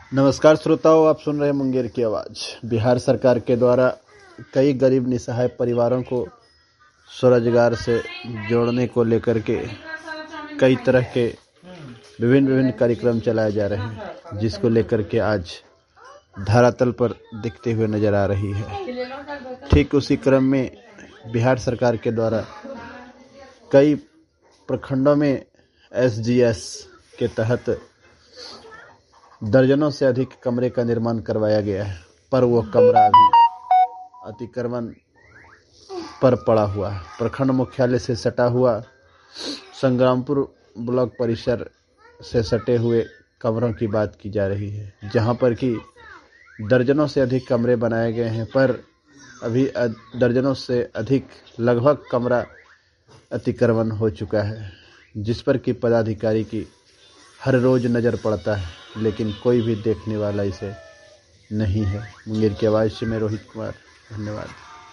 नमस्कार श्रोताओं, आप सुन रहे हैं मुंगेर की आवाज़। बिहार सरकार के द्वारा कई गरीब निसहाय परिवारों को स्वरोजगार से जोड़ने को लेकर के कई तरह के विभिन्न कार्यक्रम चलाए जा रहे हैं, जिसको लेकर के आज धरातल पर दिखते हुए नजर आ रही है। ठीक उसी क्रम में बिहार सरकार के द्वारा कई प्रखंडों में SGS के तहत दर्जनों से अधिक कमरे का निर्माण करवाया गया है, पर वो कमरा अभी अतिक्रमण पर पड़ा हुआ है। प्रखंड मुख्यालय से सटा हुआ संग्रामपुर ब्लॉक परिसर से सटे हुए कमरों की बात की जा रही है, जहां पर कि दर्जनों से अधिक कमरे बनाए गए हैं, पर अभी दर्जनों से अधिक लगभग कमरा अतिक्रमण हो चुका है, जिस पर कि पदाधिकारी की हर रोज नज़र पड़ता है, लेकिन कोई भी देखने वाला इसे नहीं है। मुंगेर की आवाज़ से मैं रोहित कुमार, धन्यवाद।